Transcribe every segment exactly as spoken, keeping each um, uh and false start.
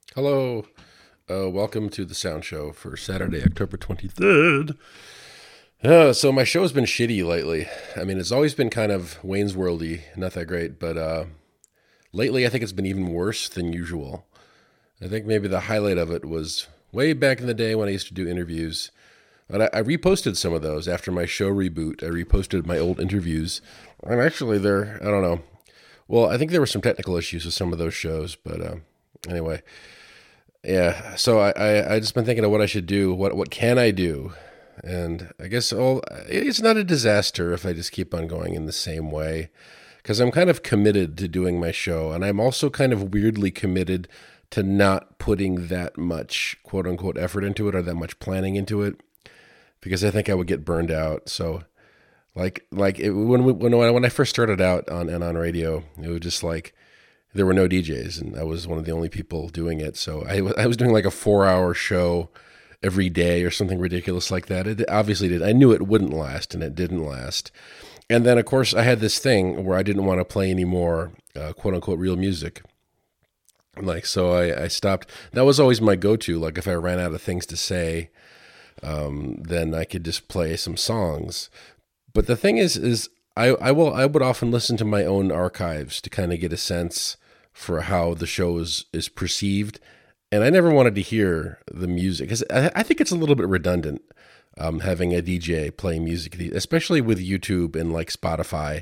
Hello. Uh, welcome to the Sound Show for Saturday, October twenty-third. Uh, so my show's been shitty lately. I mean, it's always been kind of Wayne's Worldy, not that great, but uh, lately I think it's been even worse than usual. I think maybe the highlight of it was way back in the day when I used to do interviews. But I, I reposted some of those after my show reboot. I reposted my old interviews. And actually, they're, I don't know. Well, I think there were some technical issues with some of those shows, but uh, anyway. Yeah, so I, I I just been thinking of what I should do. What what can I do? And I guess all it's not a disaster if I just keep on going in the same way, because I'm kind of committed to doing my show, and I'm also kind of weirdly committed to not putting that much quote unquote effort into it or that much planning into it, because I think I would get burned out. So like like it, when we, when I- when I first started out on and on radio, it was just like there were no D Js, and I was one of the only people doing it. So I, wa- I was doing like a four hour show every day or something ridiculous like that. It obviously did. I knew it wouldn't last, and it didn't last. And then, of course, I had this thing where I didn't want to play any more uh, quote unquote real music. Like, so I, I stopped. That was always my go to. Like, if I ran out of things to say, um, then I could just play some songs. But the thing is, is I, I will I would often listen to my own archives to kind of get a sense for how the show is, is perceived, and I never wanted to hear the music because I, I think it's a little bit redundant um, having a D J playing music, especially with YouTube and like Spotify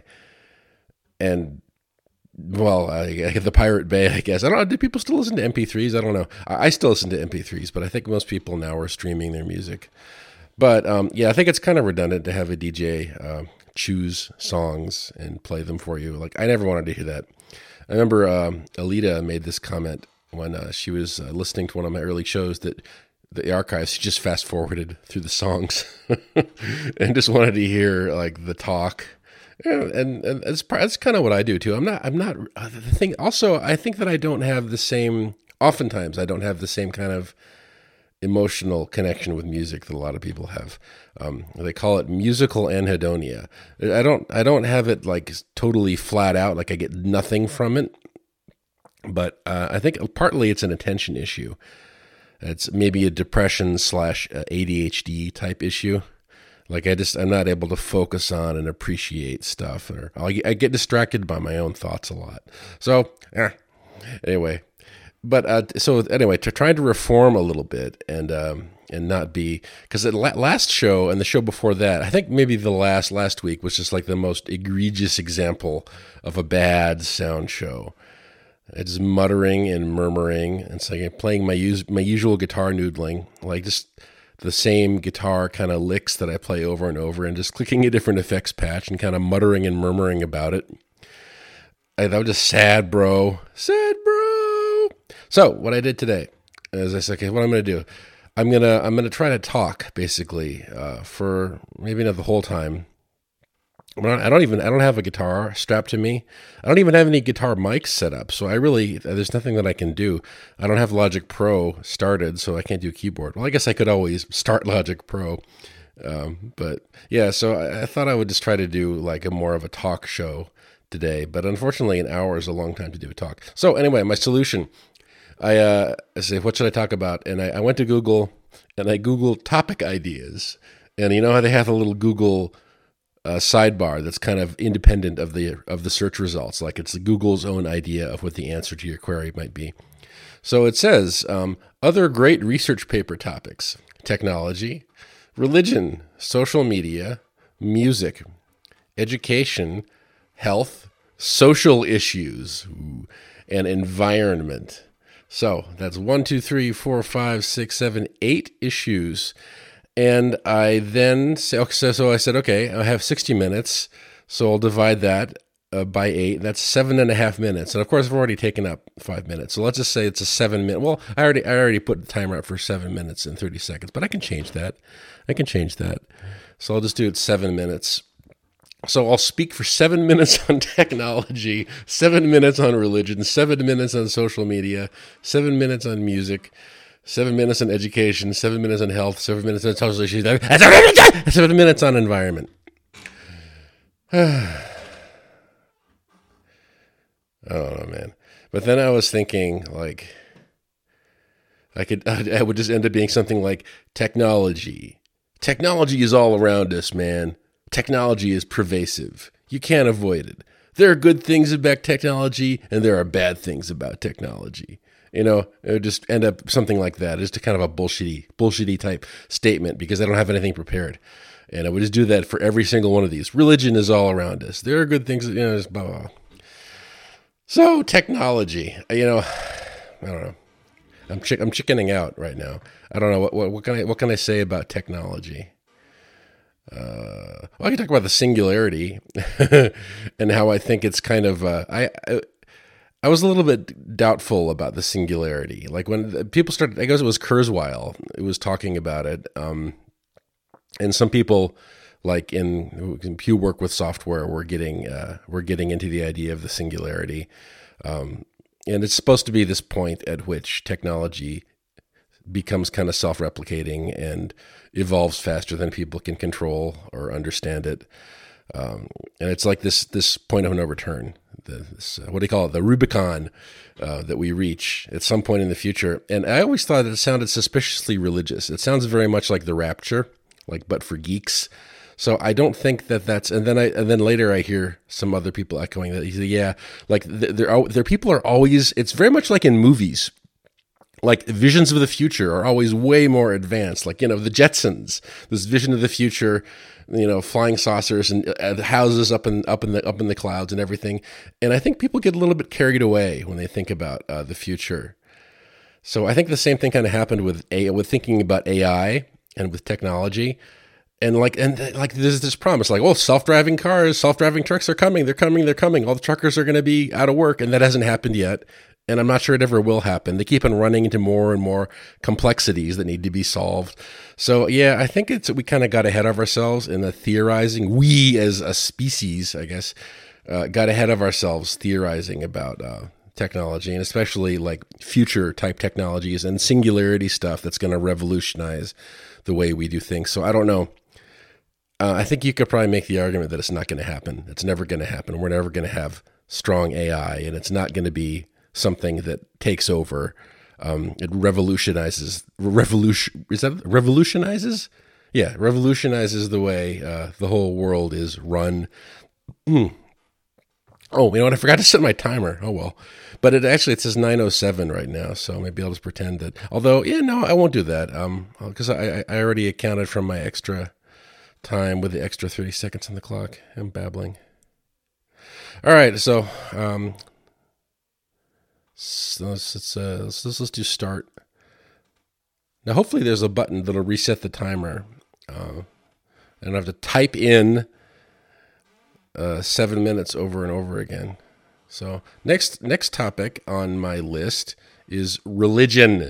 and well, I, the Pirate Bay, I guess. I don't know. Do people still listen to M P threes? I don't know. I, I still listen to M P threes, but I think most people now are streaming their music. But um, yeah, I think it's kind of redundant to have a D J uh, choose songs and play them for you. Like, I never wanted to hear that. I remember um, Alita made this comment when uh, she was uh, listening to one of my early shows that the archives, she just fast forwarded through the songs and just wanted to hear like the talk. Yeah, and, and that's, that's kind of what I do too. I'm not, I'm not, uh, the thing, also, I think that I don't have the same, oftentimes, I don't have the same kind of emotional connection with music that a lot of people have. Um, they call it musical anhedonia. I don't I don't have it like totally flat out, like I get nothing from it. But uh, I think partly it's an attention issue. It's maybe a depression slash A D H D type issue. Like I just I'm not able to focus on and appreciate stuff, or I I get distracted by my own thoughts a lot. So eh, anyway, but uh, so anyway, to trying to reform a little bit and um, and not be because the la- last show and the show before that, I think maybe the last last week was just like the most egregious example of a bad sound show. It's muttering and murmuring. It's like I'm playing my us- my usual guitar noodling, like just the same guitar kind of licks that I play over and over, and just clicking a different effects patch and kind of muttering and murmuring about it. I, that was just sad, bro. Sad, bro. So what I did today is I said, okay, what I'm going to do, I'm gonna I'm gonna try to talk basically uh, for maybe not the whole time. I don't even I don't have a guitar strapped to me. I don't even have any guitar mics set up. So I really there's nothing that I can do. I don't have Logic Pro started, so I can't do keyboard. Well, I guess I could always start Logic Pro. Um, but yeah, so I, I thought I would just try to do like a more of a talk show today. But unfortunately, an hour is a long time to do a talk. So anyway, my solution, I, uh, I say, what should I talk about? And I, I went to Google and I Googled topic ideas. And you know how they have a little Google uh, sidebar that's kind of independent of the of the search results, like it's Google's own idea of what the answer to your query might be. So it says um, other great research paper topics: technology, religion, social media, music, education, health, social issues, ooh, and environment. So that's one, two, three, four, five, six, seven, eight issues. And I then say, okay, so, so I said, okay, I have sixty minutes, so I'll divide that uh, by eight. That's seven and a half minutes. And of course, I've already taken up five minutes. So let's just say it's a seven minute. Well, I already I already put the timer up for seven minutes and thirty seconds, but I can change that. I can change that. So I'll just do it seven minutes. So I'll speak for seven minutes on technology, seven minutes on religion, seven minutes on social media, seven minutes on music, seven minutes on education, seven minutes on health, seven minutes on social issues, seven minutes on environment. I don't know, man. But then I was thinking, like, I could, I would just end up being something like technology. Technology is all around us, man. Technology is pervasive. You can't avoid it. There are good things about technology, and there are bad things about technology. You know, it would just end up something like that. It's just kind of a bullshitty, bullshitty type statement because I don't have anything prepared. And I would just do that for every single one of these. Religion is all around us. There are good things, you know, just blah, blah, blah. So technology, you know, I don't know. I'm chick- I'm chickening out right now. I don't know what, what what can I what can I say about technology. Uh, well, I can talk about the singularity and how I think it's kind of. Uh, I, I I was a little bit doubtful about the singularity. Like when people started, I guess it was Kurzweil. It was talking about it, um, and some people, like in who work with software, were getting uh, were getting into the idea of the singularity. Um, And it's supposed to be this point at which technology becomes kind of self-replicating and evolves faster than people can control or understand it. Um, and it's like this this point of no return. The, this, uh, what do you call it? The Rubicon uh, that we reach at some point in the future. And I always thought it sounded suspiciously religious. It sounds very much like the rapture, like but for geeks. So I don't think that that's, and then I, and then later I hear some other people echoing that. Yeah, like there are, there people are always, it's very much like in movies, like visions of the future are always way more advanced. Like, you know, the Jetsons, this vision of the future, you know, flying saucers and uh, houses up in, up in the, up in the clouds and everything. And I think people get a little bit carried away when they think about uh, the future. So I think the same thing kind of happened with a, with thinking about A I and with technology. And like, and like, there's this promise, like, oh, self-driving cars, self-driving trucks are coming. They're coming. They're coming. All the truckers are going to be out of work. And that hasn't happened yet. And I'm not sure it ever will happen. They keep on running into more and more complexities that need to be solved. So yeah, I think it's, we kind of got ahead of ourselves in the theorizing. We as a species, I guess, uh, got ahead of ourselves theorizing about, uh, technology, and especially like future type technologies and singularity stuff that's going to revolutionize the way we do things. So I don't know. Uh, I think you could probably make the argument that it's not going to happen. It's never going to happen. We're never going to have strong A I, and it's not going to be something that takes over. Um, it revolutionizes. Revolution is that revolutionizes? Yeah, revolutionizes the way uh, the whole world is run. Mm. Oh, you know what? I forgot to set my timer. Oh well, but it actually it says nine oh seven right now, so maybe I'll just pretend that. Although, yeah, no, I won't do that. Um, because I I already accounted for my extra time with the extra thirty seconds on the clock. I'm babbling. All right, so um, so let's let's, uh, let's let's let's do start. Now, hopefully, there's a button that'll reset the timer. Uh, I don't have to type in uh, seven minutes over and over again. So next next topic on my list is religion.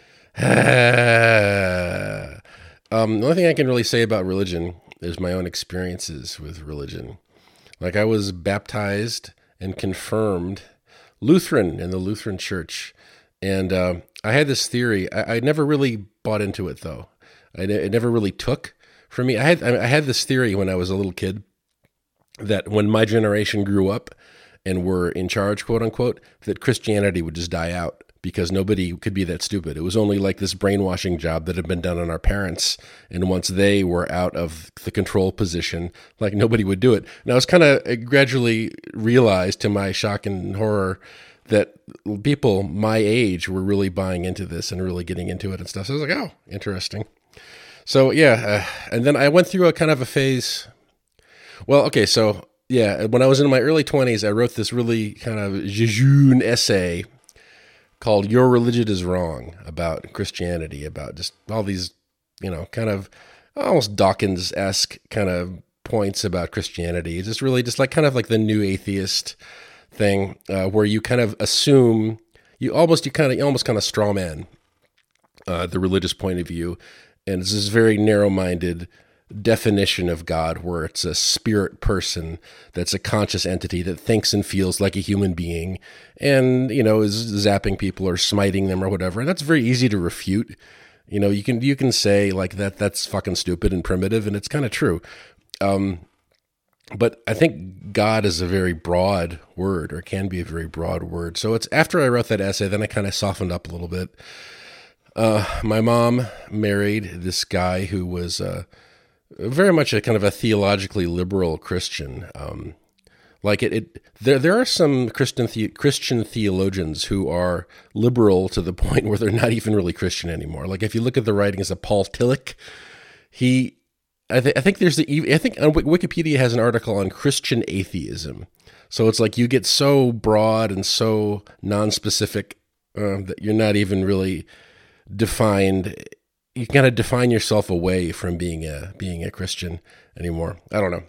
Um, the only thing I can really say about religion is my own experiences with religion. Like I was baptized and confirmed Lutheran in the Lutheran Church. And uh, I had this theory. I, I never really bought into it, though. I, it never really took for me. I had I had this theory when I was a little kid that when my generation grew up and were in charge, quote unquote, that Christianity would just die out. Because nobody could be that stupid. It was only like this brainwashing job that had been done on our parents. And once they were out of the control position, like nobody would do it. And I was kind of gradually realized to my shock and horror that people my age were really buying into this and really getting into it and stuff. So I was like, oh, interesting. So yeah. Uh, and then I went through a kind of a phase. Well, okay. So yeah, when I was in my early twenties, I wrote this really kind of jejune essay called Your Religion is Wrong, about Christianity, about just all these, you know, kind of almost Dawkins-esque kind of points about Christianity. It's just really just like kind of like the new atheist thing, uh, where you kind of assume, you almost, you kind of, you almost kind of straw man uh, the religious point of view. And it's this very narrow-minded definition of God where it's a spirit person that's a conscious entity that thinks and feels like a human being and, you know, is zapping people or smiting them or whatever. And that's very easy to refute. You know, you can you can say like that that's fucking stupid and primitive, and it's kind of true. Um, but I think God is a very broad word, or can be a very broad word. So it's after I wrote that essay, then I kind of softened up a little bit. uh, my mom married this guy who was uh, very much a kind of a theologically liberal Christian. Um, like it, it, there there are some Christian the, Christian theologians who are liberal to the point where they're not even really Christian anymore. Like if you look at the writings of Paul Tillich, he, I, th- I think there's the, I think Wikipedia has an article on Christian atheism. So it's like you get so broad and so non-specific uh, that you're not even really defined. You kind of define yourself away from being a being a Christian anymore. I don't know,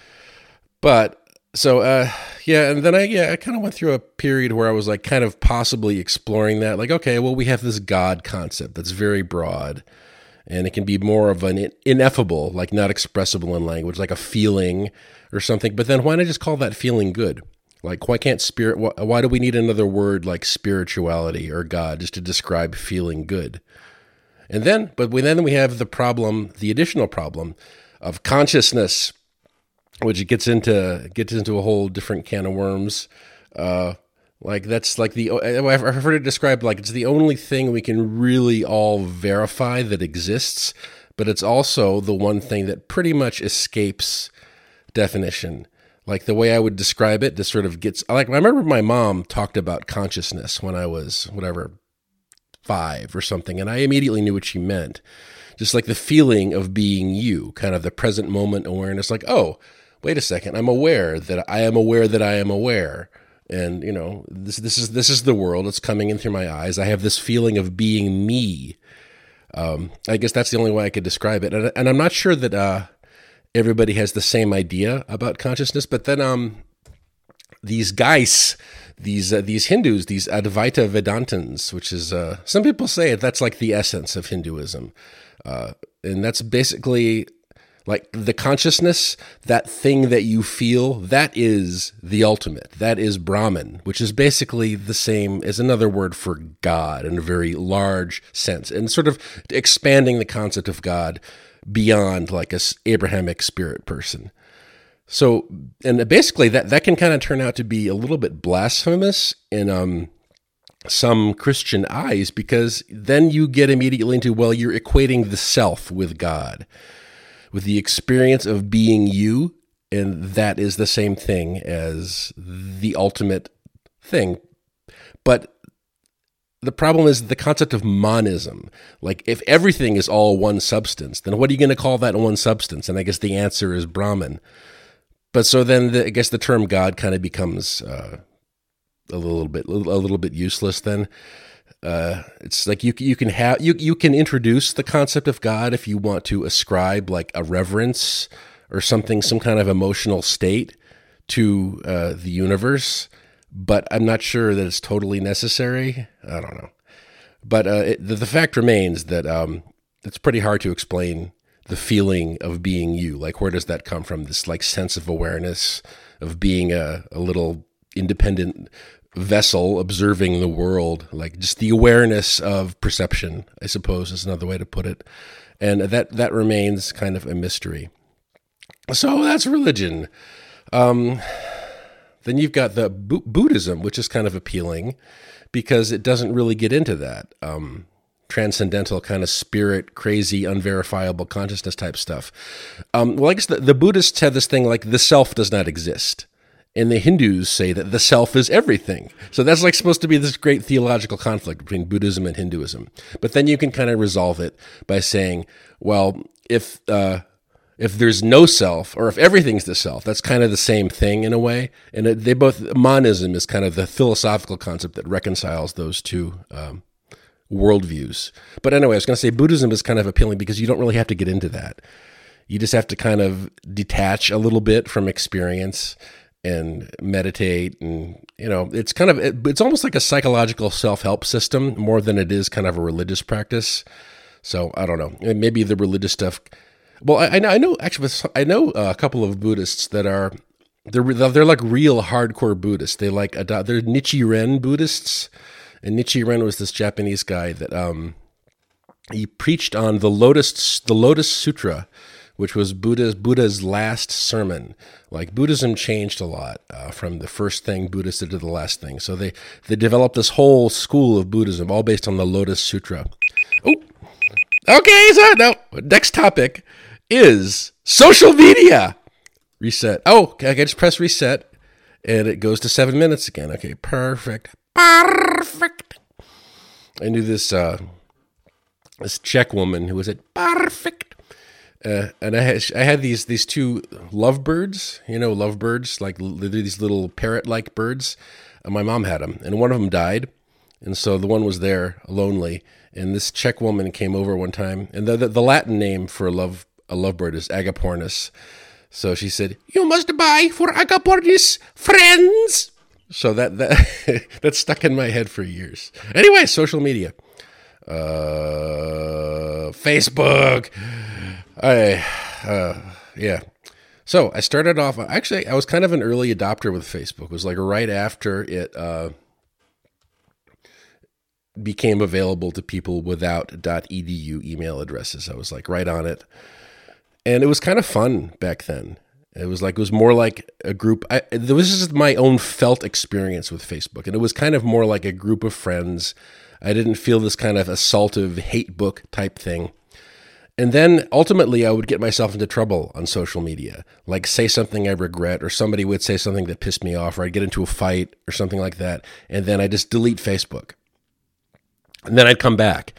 but so uh, yeah, and then I yeah I kind of went through a period where I was like kind of possibly exploring that. Like, okay, well, we have this God concept that's very broad, and it can be more of an ineffable, like not expressible in language, like a feeling or something. But then why not just call that feeling good? Like, why can't spirit? Why, why do we need another word like spirituality or God just to describe feeling good? And then, but we, then we have the problem, the additional problem of consciousness, which gets into gets into a whole different can of worms. Uh, like that's like the I've heard it described like it's the only thing we can really all verify that exists, but it's also the one thing that pretty much escapes definition. Like the way I would describe it, this sort of gets like I remember my mom talked about consciousness when I was whatever. five or something, and I immediately knew what she meant. Just like the feeling of being you, kind of the present moment awareness, like, oh, wait a second, I'm aware that I am aware that I am aware. And, you know, this this is this is the world. It's coming in through my eyes. I have this feeling of being me. Um, I guess that's the only way I could describe it. And, and I'm not sure that uh, everybody has the same idea about consciousness, but then um, these guys, These uh, these Hindus, these Advaita Vedantins, which is, uh, some people say that's like the essence of Hinduism. Uh, and that's basically like the consciousness, that thing that you feel, that is the ultimate. That is Brahman, which is basically the same as another word for God in a very large sense. And sort of expanding the concept of God beyond like a Abrahamic spirit person. So, and basically that, that can kind of turn out to be a little bit blasphemous in um, some Christian eyes, because then you get immediately into, well, you're equating the self with God, with the experience of being you, and that is the same thing as the ultimate thing. But the problem is the concept of monism. Like, if everything is all one substance, then what are you going to call that one substance? And I guess the answer is Brahman. But so then, the, I guess the term God kind of becomes uh, a little bit a little bit useless. Then uh, it's like you you can have you you can introduce the concept of God if you want to ascribe like a reverence or something, some kind of emotional state to uh, the universe. But I'm not sure that it's totally necessary. I don't know. But uh, it, the, the fact remains that um, it's pretty hard to explain the feeling of being you. Like, where does that come from? This like sense of awareness of being a, a little independent vessel observing the world, like just the awareness of perception, I suppose is another way to put it. And that, that remains kind of a mystery. So that's religion. Um, then you've got the Bu- Buddhism, which is kind of appealing because it doesn't really get into that. Um, transcendental kind of spirit, crazy, unverifiable consciousness type stuff. Um, well, I guess the, the Buddhists have this thing like the self does not exist. And the Hindus say that the self is everything. So that's like supposed to be this great theological conflict between Buddhism and Hinduism. But then you can kind of resolve it by saying, well, if uh, if there's no self, or if everything's the self, that's kind of the same thing in a way. And it, they both, monism is kind of the philosophical concept that reconciles those two um worldviews. But anyway, I was going to say Buddhism is kind of appealing because you don't really have to get into that. You just have to kind of detach a little bit from experience and meditate. And, you know, it's kind of, it, it's almost like a psychological self-help system more than it is kind of a religious practice. So I don't know. Maybe the religious stuff. Well, I, I know, I know actually, I know a couple of Buddhists that are, they're, they're like real hardcore Buddhists. They like, they're Nichiren Buddhists. And Nichiren was this Japanese guy that um, he preached on the Lotus, the Lotus Sutra, which was Buddha's Buddha's last sermon. Like, Buddhism changed a lot uh, from the first thing Buddha did to the last thing. So they they developed this whole school of Buddhism, all based on the Lotus Sutra. Oh, okay. So now, next topic is social media. Reset. Oh, I can just press reset, and it goes to seven minutes again. Okay, perfect. Perfect. I knew this uh, this Czech woman who was at perfect. Uh, and I had, I had these these two lovebirds, you know, lovebirds, like these little parrot-like birds. And my mom had them, and one of them died. And so the one was there, lonely. And this Czech woman came over one time. And the the, the Latin name for a love a lovebird is agapornis. So she said, "You must buy for agapornis friends." So that that that stuck in my head for years. Anyway, social media. Uh, Facebook. I, uh, yeah. So I started off, actually, I was kind of an early adopter with Facebook. It was like right after it uh, became available to people without .edu email addresses. I was like right on it. And it was kind of fun back then. It was like, it was more like a group. I, this is my own felt experience with Facebook. And it was kind of more like a group of friends. I didn't feel this kind of assaultive hate book type thing. And then ultimately I would get myself into trouble on social media, like say something I regret, or somebody would say something that pissed me off, or I'd get into a fight or something like that. And then I just delete Facebook. And then I'd come back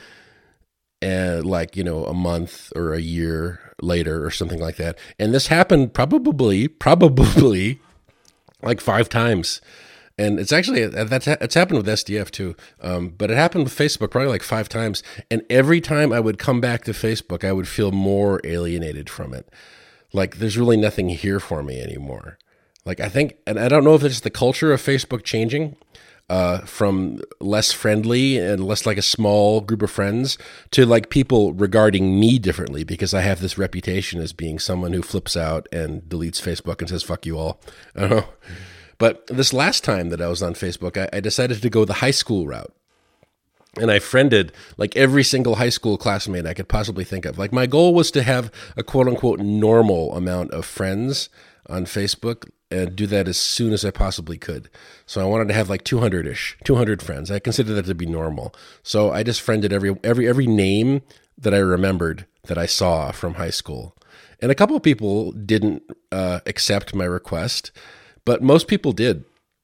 and like, you know, a month or a year later or something like that. And this happened probably, probably like five times. And it's actually, that's it's happened with S D F too. Um, but it happened with Facebook probably like five times. And every time I would come back to Facebook, I would feel more alienated from it. Like there's really nothing here for me anymore. Like I think, and I don't know if it's the culture of Facebook changing uh, from less friendly and less like a small group of friends to like people regarding me differently because I have this reputation as being someone who flips out and deletes Facebook and says, fuck you all. I don't know. But this last time that I was on Facebook, I, I decided to go the high school route. And I friended like every single high school classmate I could possibly think of. Like my goal was to have a quote unquote normal amount of friends on Facebook and do that as soon as I possibly could. So I wanted to have like two hundred-ish, two hundred friends. I considered that to be normal. So I just friended every every every name that I remembered that I saw from high school. And a couple of people didn't uh, accept my request. But most people did.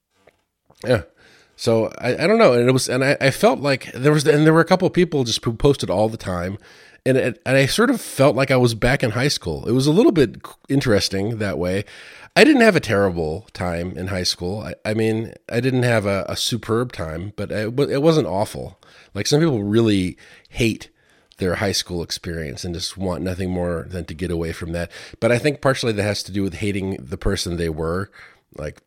Yeah. So I, I don't know. And it was, and I, I felt like there was, and there were a couple of people just who posted all the time. And it, and I sort of felt like I was back in high school. It was a little bit interesting that way. I didn't have a terrible time in high school. I, I mean, I didn't have a, a superb time, but it, it wasn't awful. Like some people really hate their high school experience and just want nothing more than to get away from that. But I think partially that has to do with hating the person they were. Like,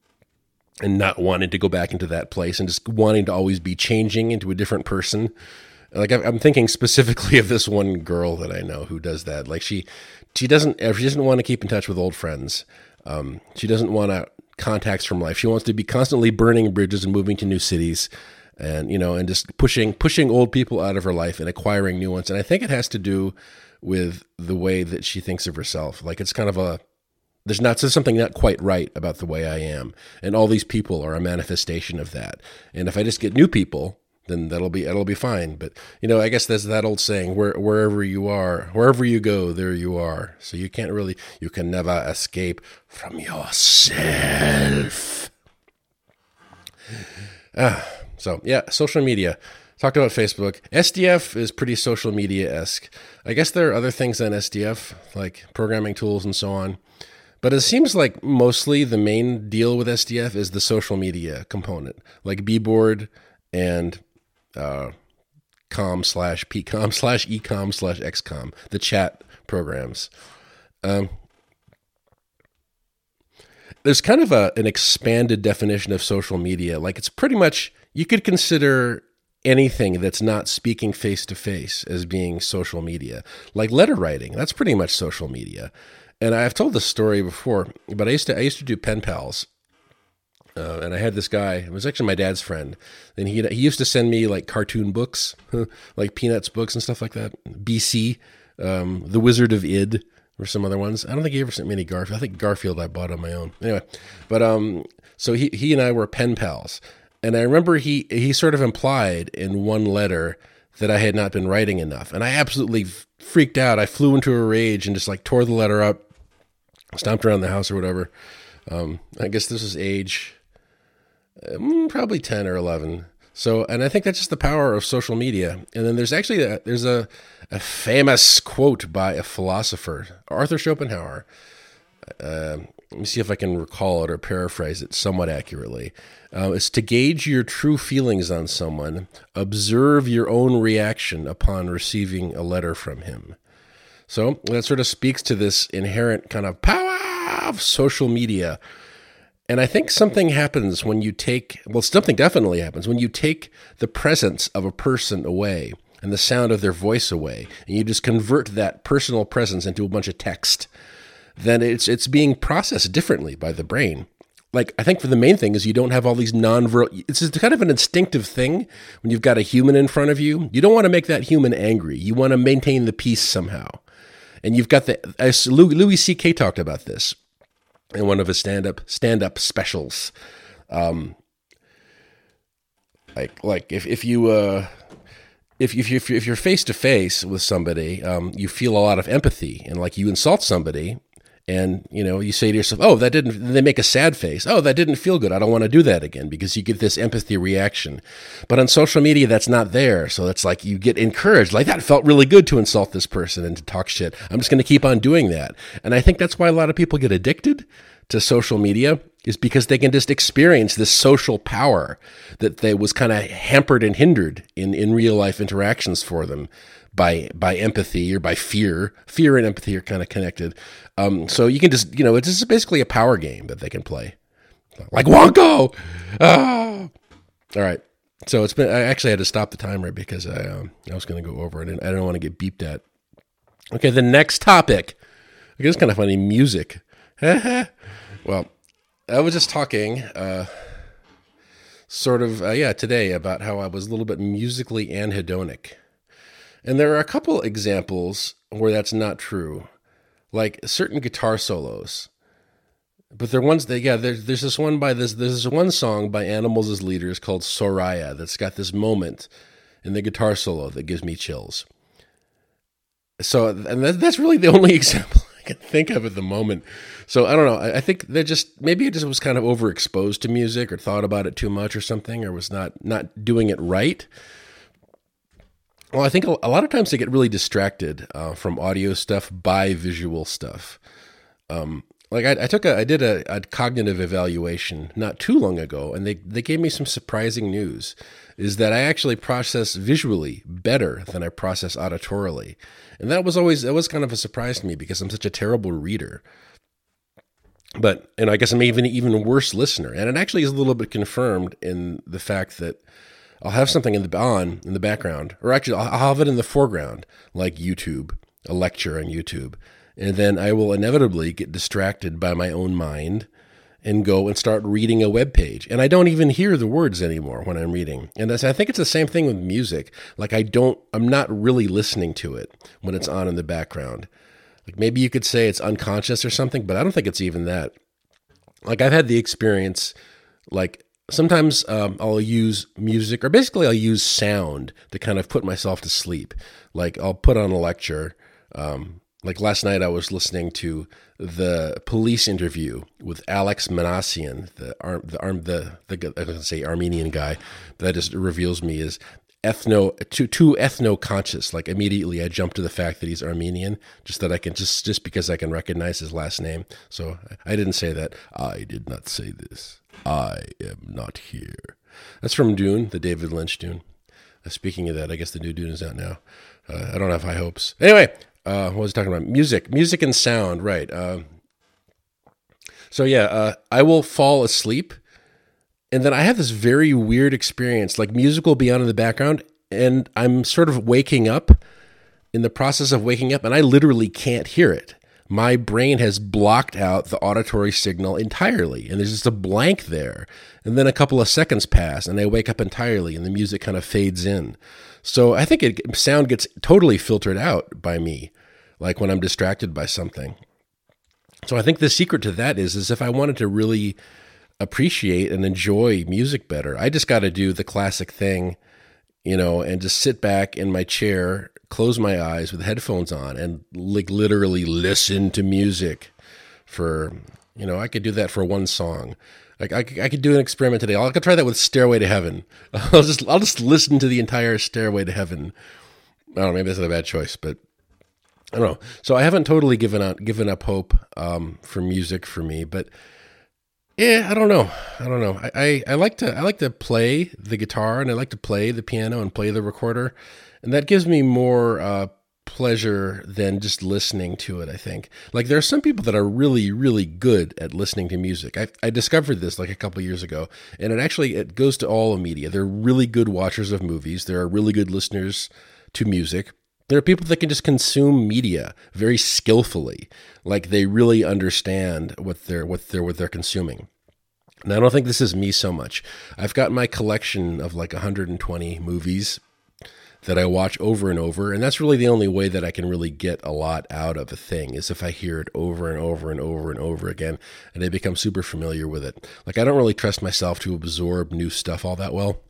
and not wanting to go back into that place and just wanting to always be changing into a different person. Like I'm thinking specifically of this one girl that I know who does that. Like she, she doesn't, she doesn't want to keep in touch with old friends. Um, she doesn't want to contacts from life. She wants to be constantly burning bridges and moving to new cities and, you know, and just pushing, pushing old people out of her life and acquiring new ones. And I think it has to do with the way that she thinks of herself. Like it's kind of a, There's not there's something not quite right about the way I am, and all these people are a manifestation of that. And if I just get new people, then that'll be that'll be fine. But you know, I guess there's that old saying: where wherever you are, wherever you go, there you are. So you can't really, you can never escape from yourself. Ah, so yeah, social media. Talked about Facebook. S D F is pretty social media-esque. I guess there are other things on S D F, like programming tools and so on. But it seems like mostly the main deal with S D F is the social media component, like Bboard and uh, com slash pcom slash ecom slash xcom, the chat programs. Um, there's kind of a, an expanded definition of social media. Like it's pretty much, you could consider anything that's not speaking face-to-face as being social media. Like letter writing, that's pretty much social media. And I've told this story before, but I used to I used to do pen pals, uh, and I had this guy. It was actually my dad's friend, and he he used to send me like cartoon books, like Peanuts books and stuff like that. B C, um, The Wizard of Id, or some other ones. I don't think he ever sent me any Garfield. I think Garfield I bought on my own. Anyway, but um, so he he and I were pen pals, and I remember he he sort of implied in one letter that I had not been writing enough. And I absolutely freaked out. I flew into a rage and just like tore the letter up, stomped around the house or whatever. Um, I guess this was age um, probably ten or eleven. So, and I think that's just the power of social media. And then there's actually a, there's a, a famous quote by a philosopher, Arthur Schopenhauer. Uh, let me see if I can recall it or paraphrase it somewhat accurately. Uh, it's to gauge your true feelings on someone, observe your own reaction upon receiving a letter from him. So that sort of speaks to this inherent kind of power of social media. And I think something happens when you take, well, something definitely happens when you take the presence of a person away and the sound of their voice away, and you just convert that personal presence into a bunch of text. Then it's it's being processed differently by the brain. Like, I think for the main thing is you don't have all these non-verbal, it's just kind of an instinctive thing when you've got a human in front of you. You don't want to make that human angry. You want to maintain the peace somehow. And you've got the, as Louis C K talked about this in one of his stand-up stand-up specials. Um, like, like if, if you, uh, If if you if you're face to face with somebody, um, you feel a lot of empathy, and like you insult somebody, and you know you say to yourself, "Oh, that didn't." They make a sad face. "Oh, that didn't feel good. I don't want to do that again," because you get this empathy reaction. But on social media, that's not there. So it's like you get encouraged, like that felt really good to insult this person and to talk shit. I'm just going to keep on doing that, and I think that's why a lot of people get addicted to social media, is because they can just experience this social power that they was kind of hampered and hindered in, in real life interactions for them by by empathy or by fear. Fear and empathy are kind of connected. Um, so you can just, you know, it's just basically a power game that they can play. Like Wonko! Ah! All right. So it's been, I actually had to stop the timer because I, um, I was going to go over it and I don't want to get beeped at. Okay, the next topic. I guess it's kind of funny, music. Well, I was just talking, uh, sort of, uh, yeah, today about how I was a little bit musically anhedonic. And there are a couple examples where that's not true, like certain guitar solos. But there are ones that, yeah, there's, there's this one by this, there's this one song by Animals as Leaders called Soraya that's got this moment in the guitar solo that gives me chills. So, and that, that's really the only example I can think of at the moment. So I don't know. I, I think they're just, maybe I just was kind of overexposed to music or thought about it too much or something, or was not, not doing it right. Well, I think a, a lot of times they get really distracted uh, from audio stuff by visual stuff. Um, like I, I took a, I did a, a cognitive evaluation not too long ago, and they, they gave me some surprising news, is that I actually process visually better than I process auditorily. And that was always, that was kind of a surprise to me because I'm such a terrible reader. But, and I guess I'm even, even worse listener. And it actually is a little bit confirmed in the fact that I'll have something in the, on in the background, or actually I'll, I'll have it in the foreground, like YouTube, a lecture on YouTube. And then I will inevitably get distracted by my own mind and go and start reading a web page. And I don't even hear the words anymore when I'm reading. And that's, I think it's the same thing with music. Like I don't, I'm not really listening to it when it's on in the background. Like maybe you could say it's unconscious or something, but I don't think it's even that. Like I've had the experience, like sometimes um, I'll use music, or basically I'll use sound to kind of put myself to sleep. Like I'll put on a lecture, um, like last night I was listening to the police interview with Alex Manassian, the arm, the arm, the, the I was going to say Armenian guy, but that just reveals me as ethno, too, too ethno-conscious. Like immediately I jump to the fact that he's Armenian, just that I can, just, just because I can recognize his last name. So I didn't say that. I did not say this. I am not here. That's from Dune, the David Lynch Dune. Uh, speaking of that, I guess the new Dune is out now. Uh, I don't have high hopes. Anyway, Uh, what was I talking about? Music, music and sound, right. Uh, so yeah, uh, I will fall asleep, and then I have this very weird experience, like music will be on in the background, and I'm sort of waking up, in the process of waking up, and I literally can't hear it. My brain has blocked out the auditory signal entirely, and there's just a blank there. And then a couple of seconds pass, and I wake up entirely, and the music kind of fades in. So I think it, sound gets totally filtered out by me, like when I'm distracted by something. So I think the secret to that is, is if I wanted to really appreciate and enjoy music better, I just got to do the classic thing, you know, and just sit back in my chair, close my eyes with headphones on, and like literally listen to music for, you know, I could do that for one song. Like I, I could do an experiment today. I could try that with Stairway to Heaven. I'll just I'll just listen to the entire Stairway to Heaven. I don't know, maybe that's a bad choice, but I don't know. So I haven't totally given up given up hope um, for music for me, but yeah, I don't know. I don't know. I, I, I like to I like to play the guitar, and I like to play the piano and play the recorder, and that gives me more uh, pleasure than just listening to it, I think. Like there are some people that are really, really good at listening to music. I, I discovered this like a couple of years ago, and it actually it goes to all of media. They're really good watchers of movies. There are really good listeners to music. There are people that can just consume media very skillfully, like they really understand what they're what they're what they're consuming. And I don't think this is me so much. I've got my collection of like one hundred twenty movies that I watch over and over, and that's really the only way that I can really get a lot out of a thing is if I hear it over and over and over and over again, and I become super familiar with it. Like I don't really trust myself to absorb new stuff all that well.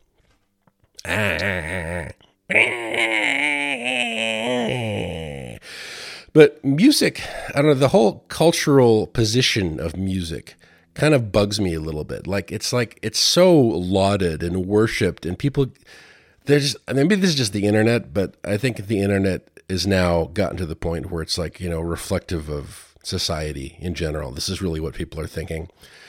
But music, I don't know, the whole cultural position of music kind of bugs me a little bit. Like it's like it's so lauded and worshipped, and people there's I mean, maybe this is just the internet, but I think the internet is now gotten to the point where it's like, you know, reflective of society in general. This is really what people are thinking.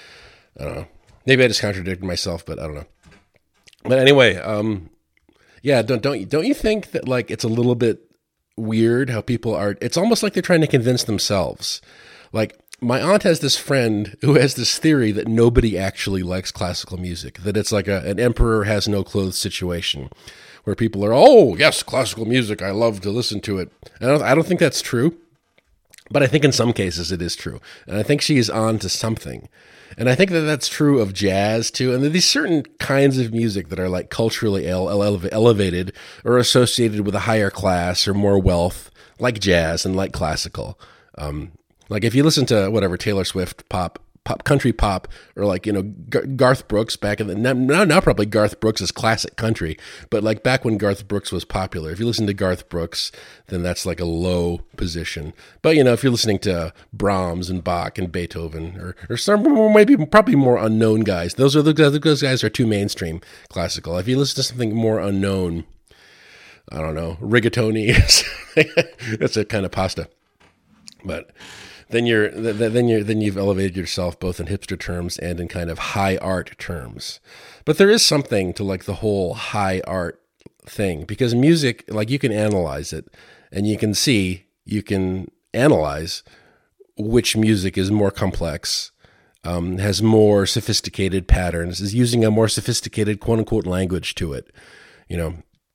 I don't know. Maybe I just contradicted myself, but I don't know. But anyway, um, yeah, don't don't you don't you think that like it's a little bit weird how people are, it's almost like they're trying to convince themselves. Like my aunt has this friend who has this theory that nobody actually likes classical music, that it's like a, an emperor has no clothes situation where people are, oh yes, classical music, I love to listen to it. And I don't, I don't think that's true, but I think in some cases it is true. And I think she is on to something. And I think that that's true of jazz too. And these certain kinds of music that are like culturally ele- ele- elevated or associated with a higher class or more wealth, like jazz and like classical. Um, like if you listen to whatever Taylor Swift pop, pop country pop, or like, you know, Gar- Garth Brooks back in the, now, now probably Garth Brooks is classic country, but like back when Garth Brooks was popular, if you listen to Garth Brooks, then that's like a low position. But, you know, if you're listening to Brahms and Bach and Beethoven, or, or some maybe probably more unknown guys, those are the, those guys are too mainstream classical. If you listen to something more unknown, I don't know, rigatoni, that's a kind of pasta. But then you're then you're then you've elevated yourself both in hipster terms and in kind of high art terms. But there is something to like the whole high art thing, because music, like you can analyze it, and you can see you can analyze which music is more complex, um, has more sophisticated patterns, is using a more sophisticated quote unquote language to it, you know.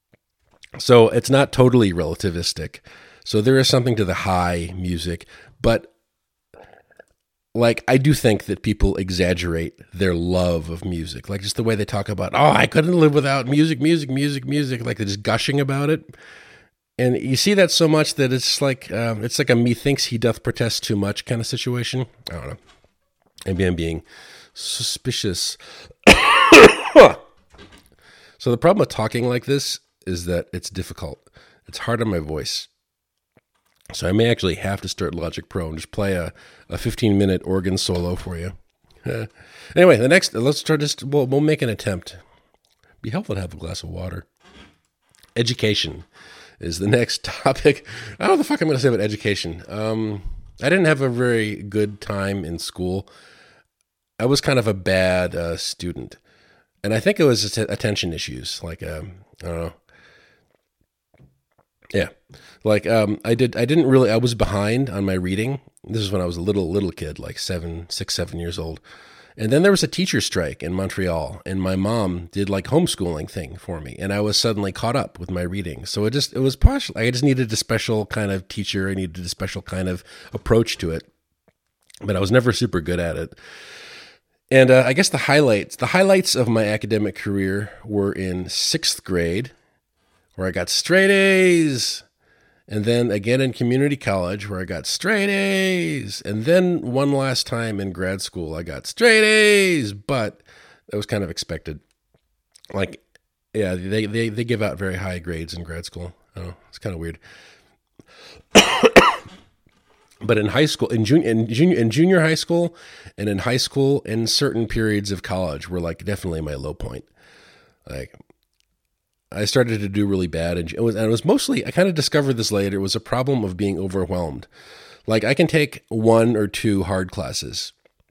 So it's not totally relativistic. So there is something to the high music, but like, I do think that people exaggerate their love of music. Like, just the way they talk about, oh, I couldn't live without music, music, music, music. Like, they're just gushing about it. And you see that so much that it's like, um, it's like a methinks he doth protest too much kind of situation. I don't know. Maybe I'm being suspicious. So the problem with talking like this is that it's difficult. It's hard on my voice. So I may actually have to start Logic Pro and just play a, a fifteen minute organ solo for you. Uh, anyway, the next, let's try just, we'll, we'll make an attempt. Be helpful to have a glass of water. Education is the next topic. I don't know what the fuck I'm going to say about education. Um, I didn't have a very good time in school. I was kind of a bad uh, student. And I think it was attention issues. Like, um, I don't know. Yeah. Like, um, I did, I didn't really, I was behind on my reading. This is when I was a little, little kid, like seven, six, seven years old. And then there was a teacher strike in Montreal, and my mom did like homeschooling thing for me. And I was suddenly caught up with my reading. So it just, it was partial. I just needed a special kind of teacher. I needed a special kind of approach to it, but I was never super good at it. And uh, I guess the highlights, the highlights of my academic career were in sixth grade, where I got straight A's, and then again in community college, where I got straight A's, and then one last time in grad school, I got straight A's, but that was kind of expected. Like, Yeah, they, they, they give out very high grades in grad school. Oh, it's kind of weird. But in high school, in junior, in junior, in junior high school, and in high school, and certain periods of college were like definitely my low point. Like, I started to do really bad, and it was, and it was mostly, I kind of discovered this later. It was a problem of being overwhelmed. Like, I can take one or two hard classes,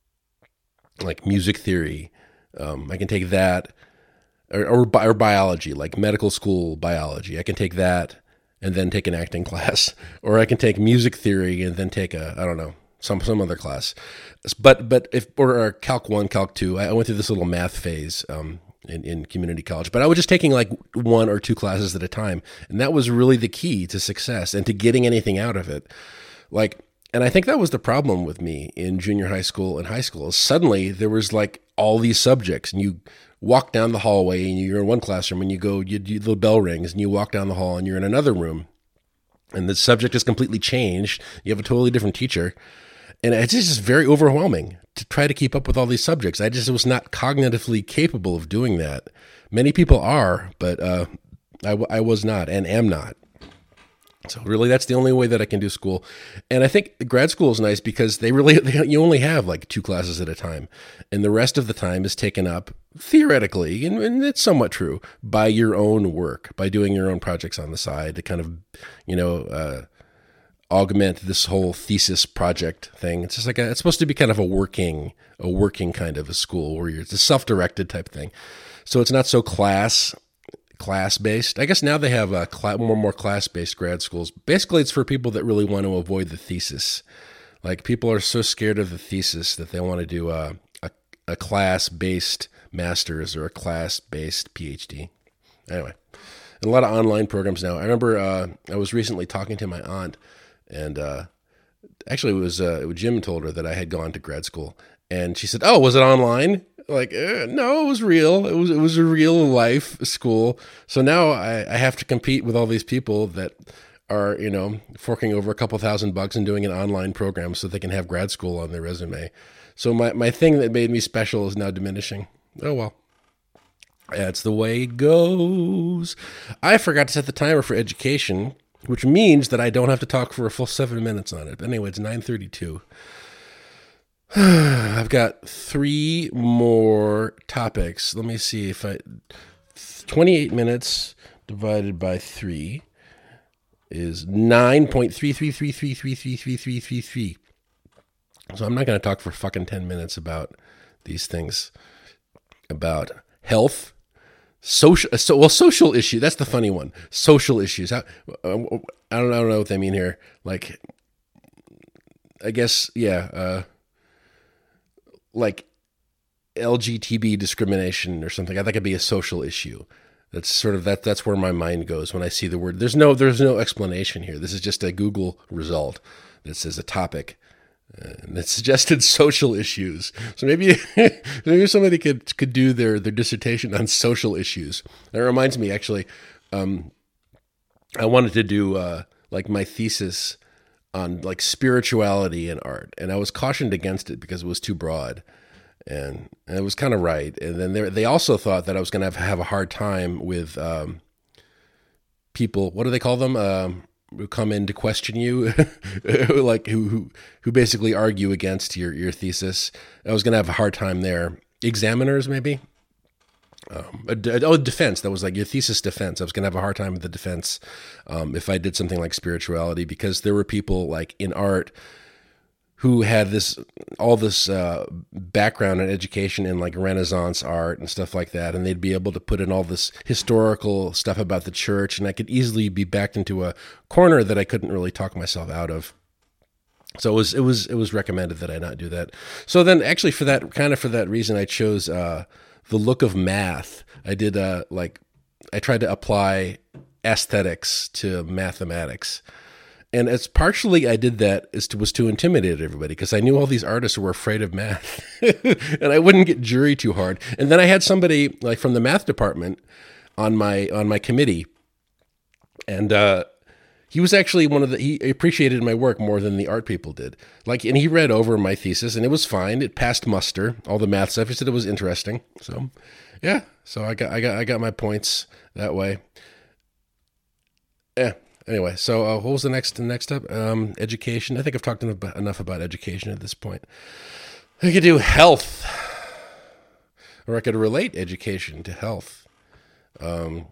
like music theory. Um, I can take that, or, or or biology, like medical school biology. I can take that and then take an acting class, or I can take music theory and then take a, I don't know, some some other class. But but if or, or Calc one, Calc two, I went through this little math phase um, in in community college. But I was just taking like one or two classes at a time, and that was really the key to success and to getting anything out of it. Like, and I think that was the problem with me in junior high school and high school. Suddenly there was like all these subjects, and you walk down the hallway and you're in one classroom, and you go, you, you, the bell rings, and you walk down the hall and you're in another room, and the subject is completely changed. You have a totally different teacher, and it's just very overwhelming to try to keep up with all these subjects. I just was not cognitively capable of doing that. Many people are, but uh, I, I was not and am not. So really, that's the only way that I can do school. And I think grad school is nice because they really, they, you only have like two classes at a time. And the rest of the time is taken up, theoretically, and, and it's somewhat true, by your own work, by doing your own projects on the side to kind of, you know, uh, augment this whole thesis project thing. It's just like, a, it's supposed to be kind of a working, a working kind of a school where you're, it's a self-directed type thing. So it's not so class class-based. I guess now they have uh, cl- more and more class-based grad schools. Basically, it's for people that really want to avoid the thesis. Like, people are so scared of the thesis that they want to do a, a, a class-based master's or a class-based PhD. Anyway, and a lot of online programs now. I remember uh, I was recently talking to my aunt, and uh, actually it was uh, Jim told her that I had gone to grad school, and she said, "Oh, was it online?" Like, eh, no, it was real. It was it was a real life school. So now I, I have to compete with all these people that are, you know, forking over a couple thousand bucks and doing an online program so they can have grad school on their resume. So my, my thing that made me special is now diminishing. Oh, well. That's the way it goes. I forgot to set the timer for education, which means that I don't have to talk for a full seven minutes on it. But anyway, it's nine thirty-two. I've got three more topics. Let me see if I... twenty-eight minutes divided by three is nine point three three three three three three three three three three. So I'm not going to talk for fucking ten minutes about these things. About health, social... So, well, social issue. That's the funny one. Social issues. I, I, don't, I don't know what they mean here. Like, I guess, yeah... Uh, like L G B T discrimination or something. I think it'd be a social issue. That's sort of that. That's where my mind goes when I see the word. There's no, there's no explanation here. This is just a Google result that says a topic, uh, and it suggested social issues. So maybe, maybe somebody could could do their their dissertation on social issues. That reminds me, actually, um, I wanted to do uh, like my thesis on like spirituality and art. And I was cautioned against it because it was too broad, and, and it was kind of right. And then they they also thought that I was going to have, have a hard time with um, people, what do they call them? Um, who come in to question you, like who, who, who basically argue against your, your thesis. I was going to have a hard time there. Examiners, maybe? Um, oh, defense. That was like your thesis defense. I was going to have a hard time with the defense um, if I did something like spirituality, because there were people like in art who had this, all this uh, background and education in like Renaissance art and stuff like that. And they'd be able to put in all this historical stuff about the church. And I could easily be backed into a corner that I couldn't really talk myself out of. So it was, it was, it was recommended that I not do that. So then actually for that, kind of for that reason, I chose uh, the look of math. I did uh, like, I tried to apply aesthetics to mathematics. And it's partially I did that is to, was to intimidate everybody, because I knew all these artists were afraid of math and I wouldn't get jury too hard. And then I had somebody like from the math department on my, on my committee. And, uh, he was actually one of the, he appreciated my work more than the art people did. Like, and he read over my thesis and it was fine. It passed muster, all the math stuff. He said it was interesting. So, yeah, so I got I got I got my points that way. Yeah. Anyway, so uh, what was the next the next up? Um, education. I think I've talked enough enough about education at this point. I could do health, or I could relate education to health. Um,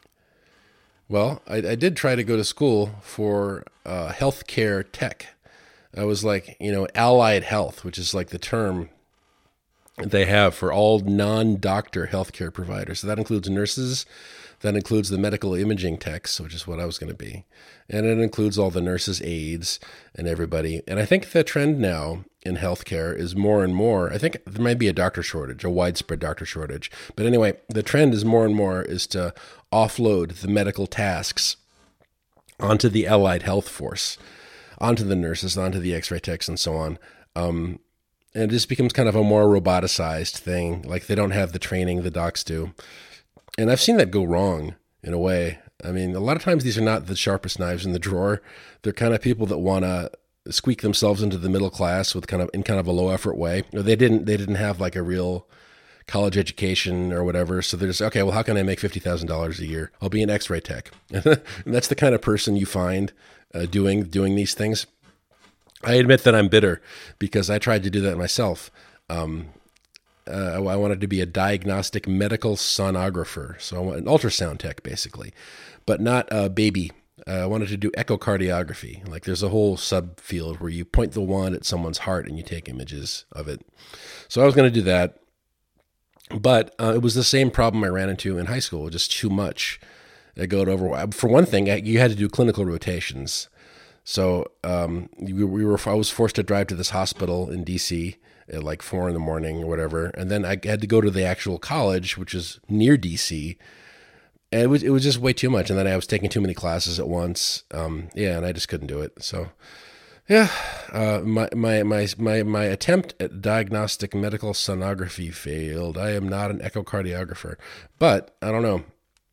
well, I, I did try to go to school for uh, healthcare tech. I was like, you know, allied health, which is like the term they have for all non-doctor healthcare providers. So that includes nurses, that includes the medical imaging techs, which is what I was going to be. And it includes all the nurses' aides and everybody. And I think the trend now in healthcare is more and more, I think there might be a doctor shortage, a widespread doctor shortage. But anyway, the trend is more and more is to offload the medical tasks onto the allied health force, onto the nurses, onto the x-ray techs and so on. Um, and it just becomes kind of a more roboticized thing. Like they don't have the training the docs do. And I've seen that go wrong in a way. I mean, a lot of times these are not the sharpest knives in the drawer. They're kind of people that want to squeak themselves into the middle class with kind of in kind of a low effort way. Or they didn't they didn't have like a real college education or whatever. So they're just, okay, well, how can I make fifty thousand dollars a year? I'll be an x-ray tech. And that's the kind of person you find uh, doing doing these things. I admit that I'm bitter because I tried to do that myself. Um, uh, I wanted to be a diagnostic medical sonographer, so I want an ultrasound tech basically, but not a baby. Uh, I wanted to do echocardiography. Like there's a whole subfield where you point the wand at someone's heart and you take images of it. So I was going to do that, but uh, it was the same problem I ran into in high school, just too much. I go over. For one thing, you had to do clinical rotations. So um, we, we were. I was forced to drive to this hospital in D C at like four in the morning or whatever, and then I had to go to the actual college, which is near D C. And it was it was just way too much. And then I was taking too many classes at once. Um, yeah, and I just couldn't do it. So yeah, uh, my my my my my attempt at diagnostic medical sonography failed. I am not an echocardiographer, but I don't know.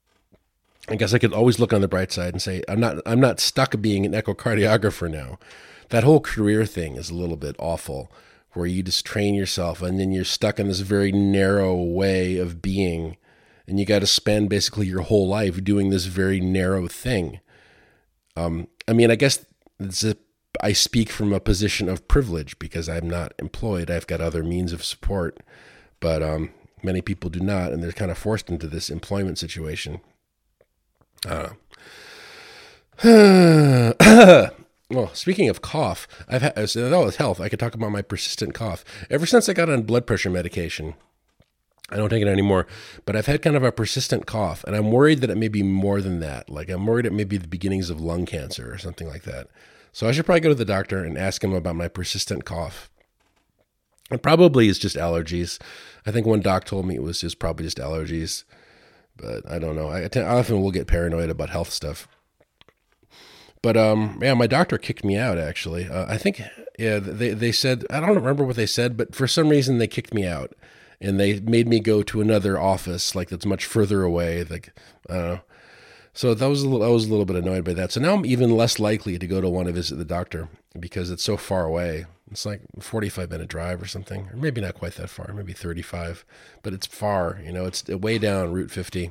I guess I could always look on the bright side and say, I'm not I'm not stuck being an echocardiographer now. That whole career thing is a little bit awful, where you just train yourself and then you're stuck in this very narrow way of being, and you got to spend basically your whole life doing this very narrow thing. Um, I mean, I guess it's a, I speak from a position of privilege because I'm not employed. I've got other means of support, but um, many people do not, and they're kind of forced into this employment situation. I don't know. Well, speaking of cough, I've had, that was health. I could talk about my persistent cough. Ever since I got on blood pressure medication, I don't take it anymore, but I've had kind of a persistent cough, and I'm worried that it may be more than that. Like I'm worried it may be the beginnings of lung cancer or something like that. So I should probably go to the doctor and ask him about my persistent cough. It probably is just allergies. I think one doc told me it was just probably just allergies. But I don't know. I, I often will get paranoid about health stuff. But um, yeah, my doctor kicked me out. Actually, uh, I think yeah, they they said I don't remember what they said, but for some reason they kicked me out, and they made me go to another office like that's much further away. Like I don't know. So that was a little, I was a little bit annoyed by that. So now I'm even less likely to go to want to visit the doctor because it's so far away. It's like a forty-five minute drive or something, or maybe not quite that far, maybe thirty-five, but it's far, you know, it's way down Route fifty.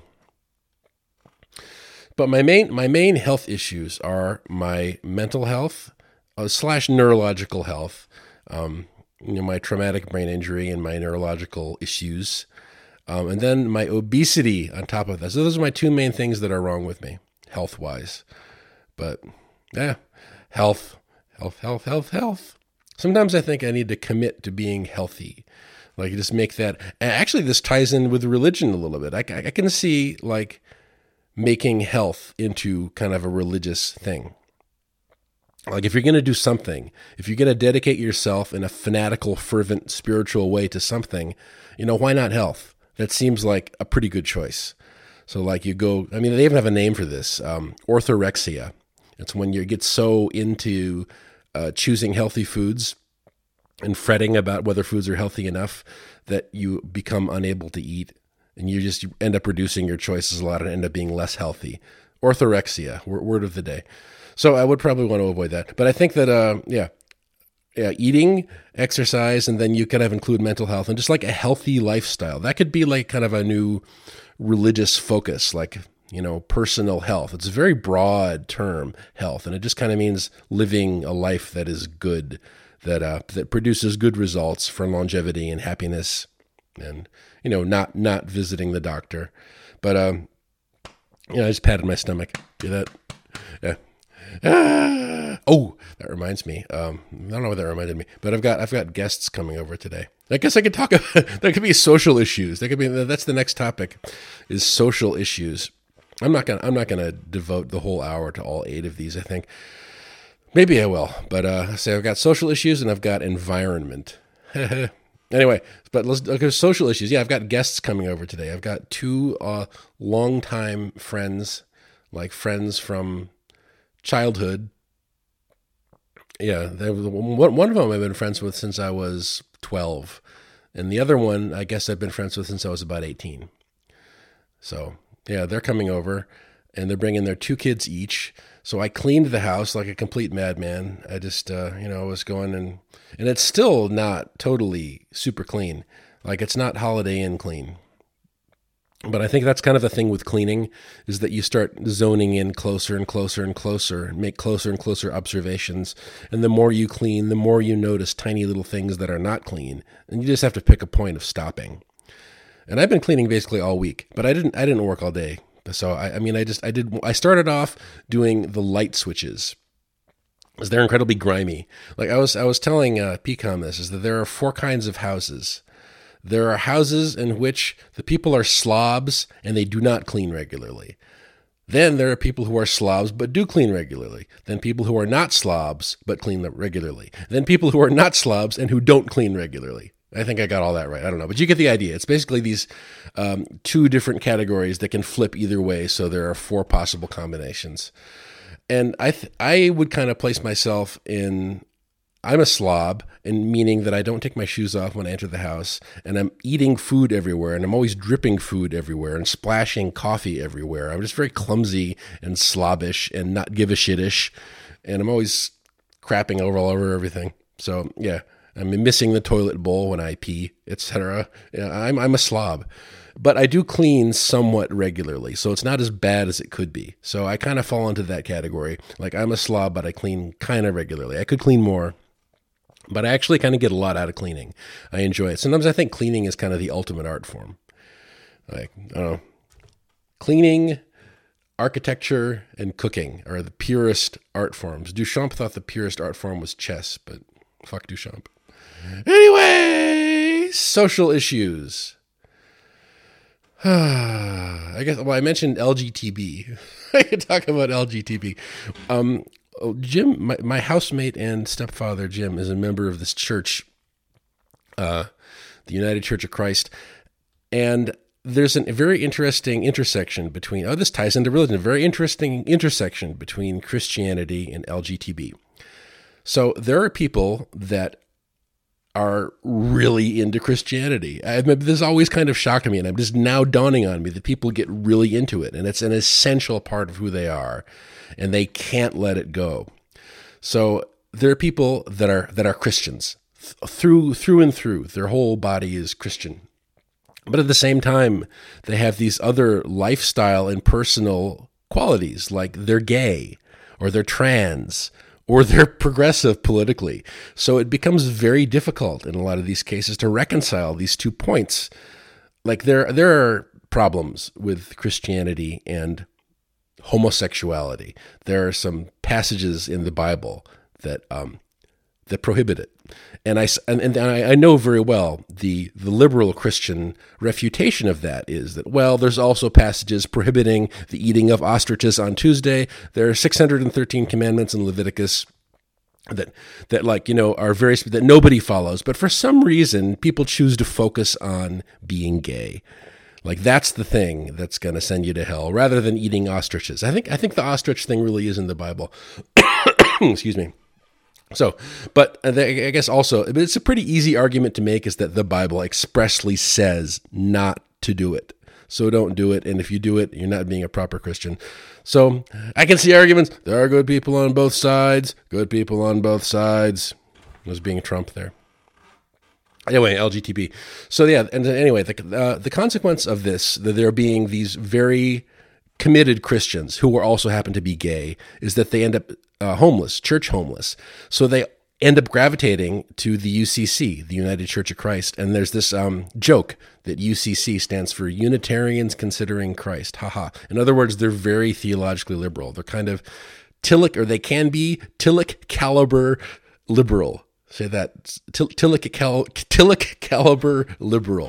But my main, my main health issues are my mental health uh, slash neurological health, um, you know, my traumatic brain injury and my neurological issues. Um, and then my obesity on top of that. So those are my two main things that are wrong with me, health-wise. But yeah, health, health, health, health, health. Sometimes I think I need to commit to being healthy. Like just make that. And actually, this ties in with religion a little bit. I, I can see like making health into kind of a religious thing. Like if you're going to do something, if you're going to dedicate yourself in a fanatical, fervent, spiritual way to something, you know, why not health? That seems like a pretty good choice. So like you go, I mean, they even have a name for this, um, orthorexia. It's when you get so into uh, choosing healthy foods and fretting about whether foods are healthy enough that you become unable to eat. And you just you end up reducing your choices a lot and end up being less healthy. Orthorexia, word of the day. So I would probably want to avoid that. But I think that, uh, yeah, yeah, eating, exercise, and then you kind of include mental health and just like a healthy lifestyle. That could be like kind of a new religious focus, like, you know, personal health. It's a very broad term, health, and it just kind of means living a life that is good, that uh, that produces good results for longevity and happiness, and, you know, not not visiting the doctor. But um, you know, I just patted my stomach. Do that? Yeah. Ah! Oh, that reminds me. Um, I don't know what that reminded me, but I've got I've got guests coming over today. I guess I could talk about. There could be social issues. That could be. That's the next topic, is social issues. I'm not gonna I'm not gonna devote the whole hour to all eight of these. I think maybe I will, but uh, say I've got social issues and I've got environment. Anyway, but let's look at social issues. Yeah, I've got guests coming over today. I've got two uh, longtime friends, like friends from childhood. Yeah, they, one one of them I've been friends with since I was twelve, and the other one I guess I've been friends with since I was about eighteen. So yeah, they're coming over, and they're bringing their two kids each. So I cleaned the house like a complete madman. I just, uh, you know, was going and, and it's still not totally super clean. Like, it's not Holiday Inn clean. But I think that's kind of the thing with cleaning, is that you start zoning in closer and closer and closer, and make closer and closer observations. And the more you clean, the more you notice tiny little things that are not clean. And you just have to pick a point of stopping. And I've been cleaning basically all week, but I didn't, I didn't work all day. So, I, I mean, I just, I did, I started off doing the light switches, because they're incredibly grimy. Like I was, I was telling uh, P COM this, is that there are four kinds of houses. There are houses in which the people are slobs and they do not clean regularly. Then there are people who are slobs but do clean regularly. Then people who are not slobs but clean regularly. Then people who are not slobs and who don't clean regularly. I think I got all that right. I don't know, but you get the idea. It's basically these um, two different categories that can flip either way. So there are four possible combinations. And I th- I would kind of place myself in, I'm a slob, and meaning that I don't take my shoes off when I enter the house, and I'm eating food everywhere, and I'm always dripping food everywhere and splashing coffee everywhere. I'm just very clumsy and slobbish and not give a shitish, and I'm always crapping over all over everything. So yeah. I'm missing the toilet bowl when I pee, et cetera. Yeah, I'm I'm a slob, but I do clean somewhat regularly, so it's not as bad as it could be. So I kind of fall into that category. Like, I'm a slob, but I clean kind of regularly. I could clean more, but I actually kind of get a lot out of cleaning. I enjoy it. Sometimes I think cleaning is kind of the ultimate art form. Like, I don't know, cleaning, architecture, and cooking are the purest art forms. Duchamp thought the purest art form was chess, but fuck Duchamp. Anyway, social issues. I guess, well, I mentioned L G T B. I could talk about L G T B. Um, oh, Jim, my, my housemate and stepfather, Jim, is a member of this church, uh, the United Church of Christ. And there's a very interesting intersection between, oh, this ties into religion, a very interesting intersection between Christianity and L G T B. So there are people that are really into Christianity. I remember this always kind of shocked me, and I'm just now dawning on me that people get really into it, and it's an essential part of who they are, and they can't let it go. So there are people that are that are Christians th- through through and through. Their whole body is Christian. But at the same time, they have these other lifestyle and personal qualities, like they're gay or they're trans, or they're progressive politically. So it becomes very difficult in a lot of these cases to reconcile these two points. Like there, there are problems with Christianity and homosexuality. There are some passages in the Bible that um, that prohibit it. And I, and, and I know very well the, the liberal Christian refutation of that is that, well, there's also passages prohibiting the eating of ostriches on Tuesday. There are six hundred thirteen commandments in Leviticus that, that like, you know, are very, that nobody follows. But for some reason, people choose to focus on being gay. Like, that's the thing that's going to send you to hell, rather than eating ostriches. I think, I think the ostrich thing really is in the Bible. Excuse me. So, but I guess also, it's a pretty easy argument to make, is that the Bible expressly says not to do it. So don't do it. And if you do it, you're not being a proper Christian. So I can see arguments. There are good people on both sides, good people on both sides. I was being Trump there. Anyway, L G B T. So yeah, and then anyway, the uh, the consequence of this, that there being these very committed Christians who are also happen to be gay, is that they end up uh, homeless, church homeless. So they end up gravitating to the U C C, the United Church of Christ. And there's this um, joke that U C C stands for Unitarians Considering Christ. Haha. In other words, they're very theologically liberal. They're kind of Tillich, or they can be Tillich caliber liberal. Say that, Tillich, cal, Tillich caliber liberal.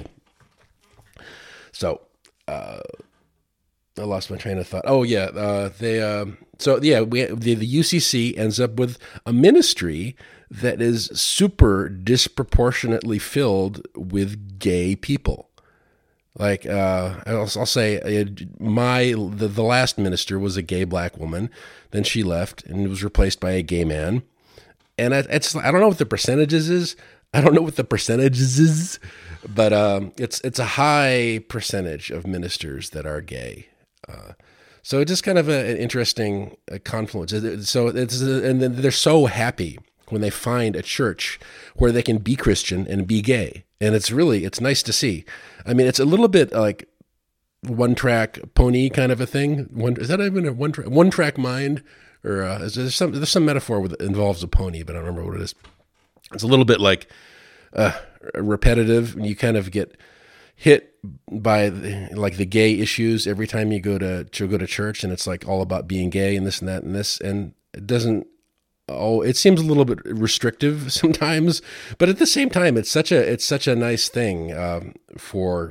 So, uh, I lost my train of thought. Oh yeah, uh, they. Uh, so yeah, we the, the U C C ends up with a ministry that is super disproportionately filled with gay people. Like uh, I'll, I'll say, uh, my the, the last minister was a gay black woman. Then she left and was replaced by a gay man. And I, it's I don't know what the percentages is. I don't know what the percentages is, but um, it's it's a high percentage of ministers that are gay. Uh, so it's just kind of a, an interesting uh, confluence. So it's and then they're so happy when they find a church where they can be Christian and be gay, and it's really it's nice to see. I mean, it's a little bit like one track pony kind of a thing. One is that even a one track one track mind, or uh, is there some there's some metaphor that involves a pony, but I don't remember what it is. It's a little bit like uh, repetitive, and you kind of get hit by the, like the gay issues every time you go to, to go to church, and it's like all about being gay and this and that and this, and it doesn't. Oh, it seems a little bit restrictive sometimes, but at the same time, it's such a it's such a nice thing um, for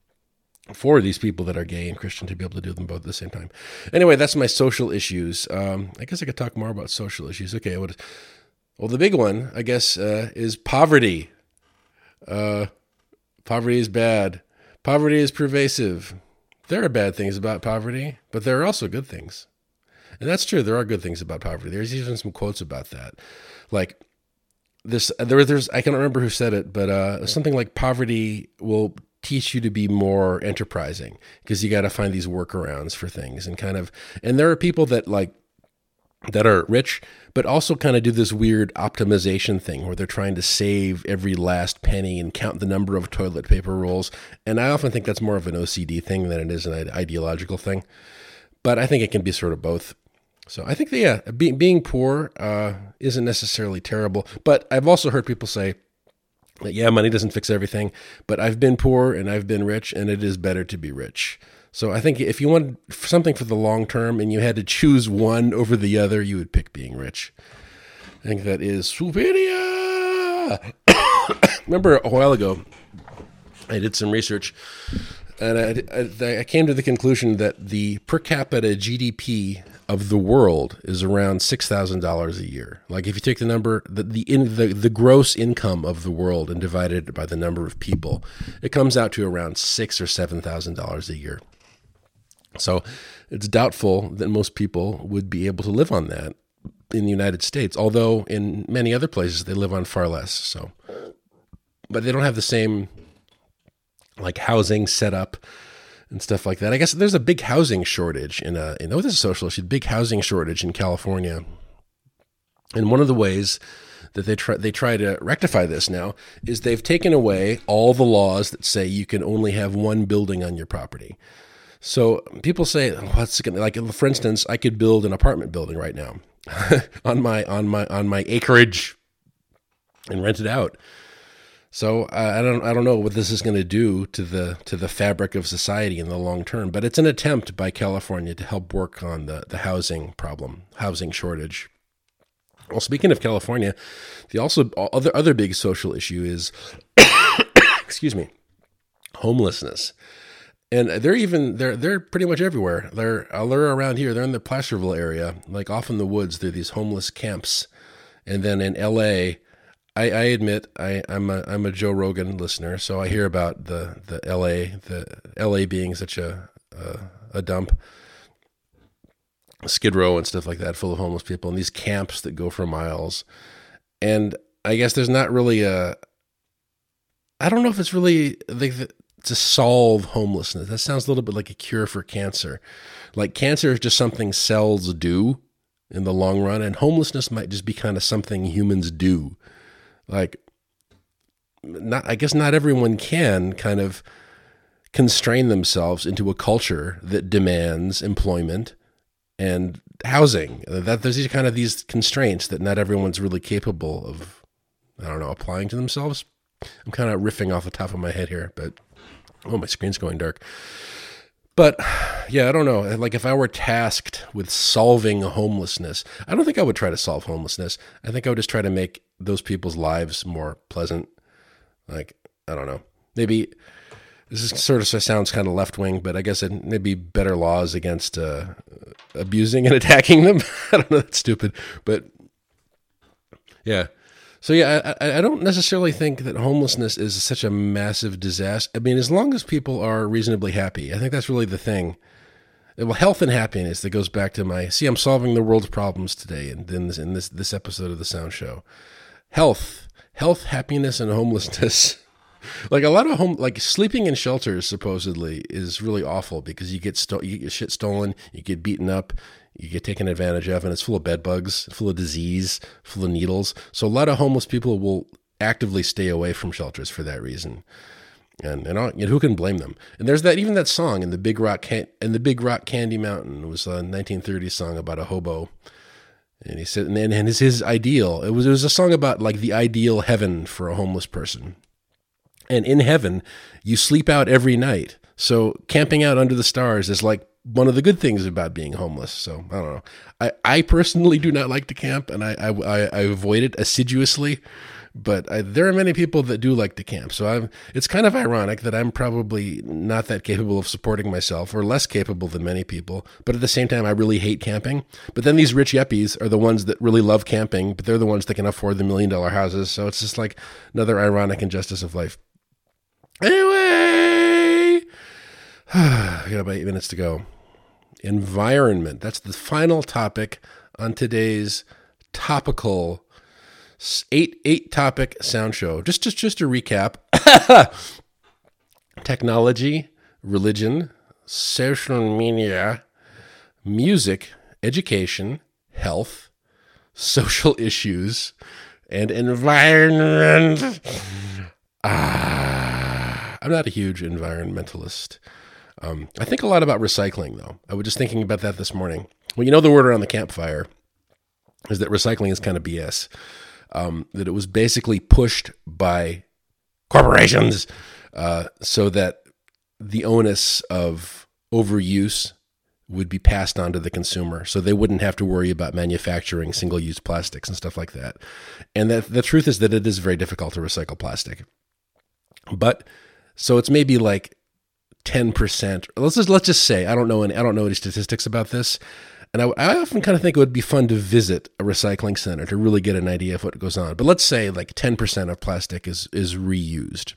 for these people that are gay and Christian to be able to do them both at the same time. Anyway, that's my social issues. Um, I guess I could talk more about social issues. Okay, what is, well, the big one, I guess, uh, is poverty. Uh, poverty is bad. Poverty is pervasive. There are bad things about poverty, but there are also good things. And that's true. There are good things about poverty. There's even some quotes about that. Like this, there, there's, I can't remember who said it, but uh, something like poverty will teach you to be more enterprising because you got to find these workarounds for things and kind of, and there are people that like, that are rich, but also kind of do this weird optimization thing where they're trying to save every last penny and count the number of toilet paper rolls. And I often think that's more of an O C D thing than it is an ideological thing. But I think it can be sort of both. So I think that, yeah, be, being poor uh, isn't necessarily terrible. But I've also heard people say that, yeah, money doesn't fix everything. But I've been poor and I've been rich, and it is better to be rich. So I think if you want something for the long term and you had to choose one over the other, you would pick being rich. I think that is superior. Remember a while ago, I did some research, and I, I, I came to the conclusion that the per capita G D P of the world is around six thousand dollars a year. Like if you take the number, the the, in, the the gross income of the world and divide it by the number of people, it comes out to around six or seven thousand dollars a year. So it's doubtful that most people would be able to live on that in the United States, although in many other places they live on far less. So, but they don't have the same like housing set up and stuff like that. I guess there's a big housing shortage in a, in, oh, this is social issue, big housing shortage in California. And one of the ways that they try, they try to rectify this now is they've taken away all the laws that say you can only have one building on your property. So people say, what's going to, like, for instance, I could build an apartment building right now on my, on my, on my acreage and rent it out. So uh, I don't I don't know what this is going to do to the to the fabric of society in the long term, but it's an attempt by California to help work on the, the housing problem, housing shortage. Well, speaking of California, the also other other big social issue is, excuse me, homelessness, and they're even they're they're pretty much everywhere. They're they're around here. They're in the Placerville area, like off in the woods. There are these homeless camps, and then in L A. I, I admit I, I'm a I'm a Joe Rogan listener, so I hear about the, the L A the L A being such a a, a dump, Skid Row and stuff like that, full of homeless people, and these camps that go for miles. And I guess there's not really a. I don't know if it's really like to solve homelessness. That sounds a little bit like a cure for cancer. Like cancer is just something cells do in the long run, and homelessness might just be kind of something humans do. Like, not, I guess not everyone can kind of constrain themselves into a culture that demands employment and housing. That there's these kind of these constraints that not everyone's really capable of, I don't know, applying to themselves. I'm kind of riffing off the top of my head here, but oh, my screen's going dark. But yeah, I don't know. Like if I were tasked with solving homelessness, I don't think I would try to solve homelessness. I think I would just try to make those people's lives more pleasant. Like, I don't know. Maybe this is sort of sounds kind of left wing, but I guess it maybe better laws against uh, abusing and attacking them. I don't know. That's stupid, but yeah. So yeah, I, I don't necessarily think that homelessness is such a massive disaster. I mean, as long as people are reasonably happy, I think that's really the thing. Well, health and happiness, that goes back to my, see, I'm solving the world's problems today in, in, this, in this, this episode of The Sound Show. Health, health, happiness, and homelessness. Like a lot of home, like sleeping in shelters supposedly is really awful because you get, sto- you get shit stolen, you get beaten up, you get taken advantage of, and it's full of bed bugs, full of disease, full of needles. So a lot of homeless people will actively stay away from shelters for that reason. And and, and who can blame them? And there's that even that song in the Big Rock Can- in the Big Rock Candy Mountain. It was a nineteen thirties song about a hobo, and he said, and, and his his ideal. It was it was a song about like the ideal heaven for a homeless person. And in heaven, you sleep out every night. So camping out under the stars is like one of the good things about being homeless. So I don't know. I, I personally do not like to camp, and I I, I avoid it assiduously. But I, there are many people that do like to camp. So I'm, it's kind of ironic that I'm probably not that capable of supporting myself, or less capable than many people. But at the same time, I really hate camping. But then these rich yuppies are the ones that really love camping, but they're the ones that can afford the million dollar houses. So it's just like another ironic injustice of life. Anyway, I got about eight minutes to go. Environment. That's the final topic on today's topical eight eight topic sound show. Just just just to recap: technology, religion, social media, music, education, health, social issues, and environment. Ah, I'm not a huge environmentalist. Um, I think a lot about recycling, though. I was just thinking about that this morning. Well, you know, the word around the campfire is that recycling is kind of B S. Um, that it was basically pushed by corporations uh, so that the onus of overuse would be passed on to the consumer, so they wouldn't have to worry about manufacturing single-use plastics and stuff like that. And that the truth is that it is very difficult to recycle plastic. But so it's maybe like ten percent. Let's just let's just say I don't know any I don't know any statistics about this. And I, I often kind of think it would be fun to visit a recycling center to really get an idea of what goes on. But let's say like ten percent of plastic is is reused.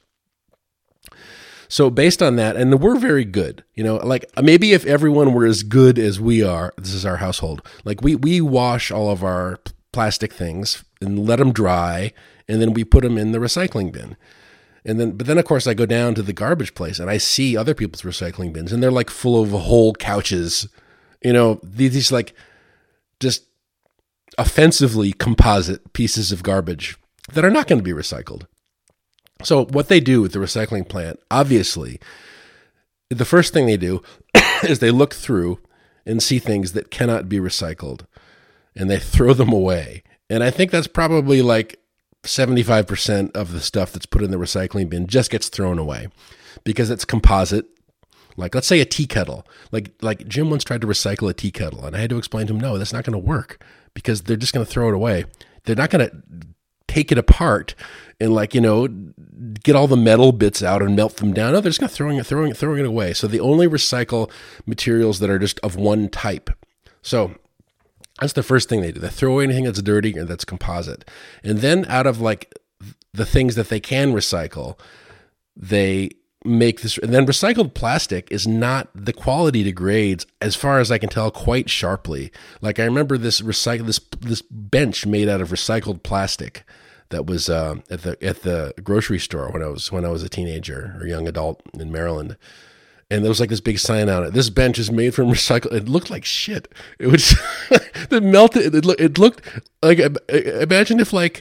So based on that, and we're very good, you know, like maybe if everyone were as good as we are, this is our household, like we, we wash all of our plastic things and let them dry, and then we put them in the recycling bin. And then, but then of course I go down to the garbage place and I see other people's recycling bins, and they're like full of whole couches. You know, these like just offensively composite pieces of garbage that are not going to be recycled. So what they do with the recycling plant, obviously, the first thing they do is they look through and see things that cannot be recycled, and they throw them away. And I think that's probably like seventy-five percent of the stuff that's put in the recycling bin just gets thrown away because it's composite. Like, let's say a tea kettle. Like, like Jim once tried to recycle a tea kettle, and I had to explain to him, no, that's not going to work because they're just going to throw it away. They're not going to take it apart and, like, you know, get all the metal bits out and melt them down. No, they're just going to throwing it, throwing it, throwing it away. So they only recycle materials that are just of one type. So that's the first thing they do. They throw away anything that's dirty or that's composite. And then out of like the things that they can recycle, they make this, and then recycled plastic is not, the quality degrades, as far as I can tell, quite sharply. Like I remember this recycle this this bench made out of recycled plastic that was uh, at the at the grocery store when I was when I was a teenager or young adult in Maryland. And there was like this big sign on it. This bench is made from recycled. It looked like shit. It was it melted. It, look, it looked like, imagine if like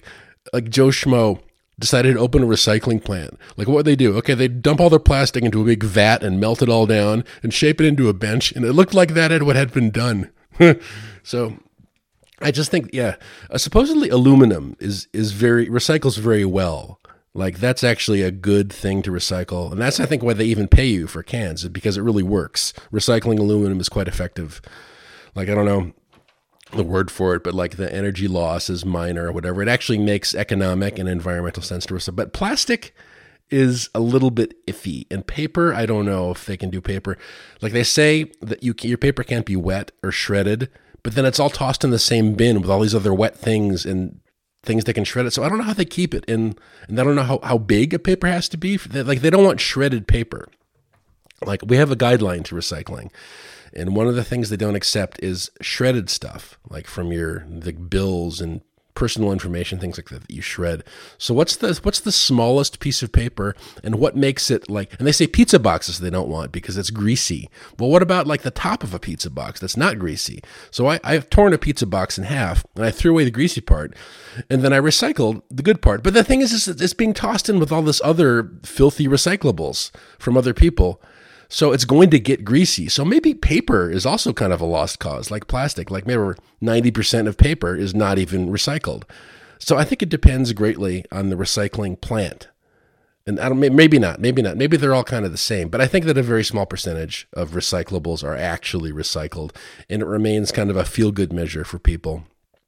like Joe Schmo decided to open a recycling plant. Like, what would they do? Okay, they dump all their plastic into a big vat and melt it all down and shape it into a bench, and it looked like that had what had been done. So I just think, yeah, uh, supposedly aluminum is is very recycles very well. Like, that's actually a good thing to recycle, and that's, I think, why they even pay you for cans, is because it really works. Recycling aluminum is quite effective. Like, I don't know the word for it, but like the energy loss is minor or whatever. It actually makes economic and environmental sense to recycle. But plastic is a little bit iffy, and paper, I don't know if they can do paper. Like, they say that you can, your paper can't be wet or shredded, but then it's all tossed in the same bin with all these other wet things and things that can shred it. So I don't know how they keep it in, and I don't know how, how big a paper has to be. Like, they don't want shredded paper. Like, we have a guideline to recycling, and one of the things they don't accept is shredded stuff, like from your the bills and personal information, things like that that you shred. So what's the what's the smallest piece of paper, and what makes it like? And they say pizza boxes they don't want because it's greasy. Well, what about like the top of a pizza box that's not greasy? So I I've torn a pizza box in half, and I threw away the greasy part, and then I recycled the good part. But the thing is, is it's being tossed in with all this other filthy recyclables from other people. So it's going to get greasy. So maybe paper is also kind of a lost cause, like plastic. Like maybe ninety percent of paper is not even recycled. So I think it depends greatly on the recycling plant. And I don't, maybe not, maybe not. Maybe they're all kind of the same. But I think that a very small percentage of recyclables are actually recycled. And it remains kind of a feel-good measure for people.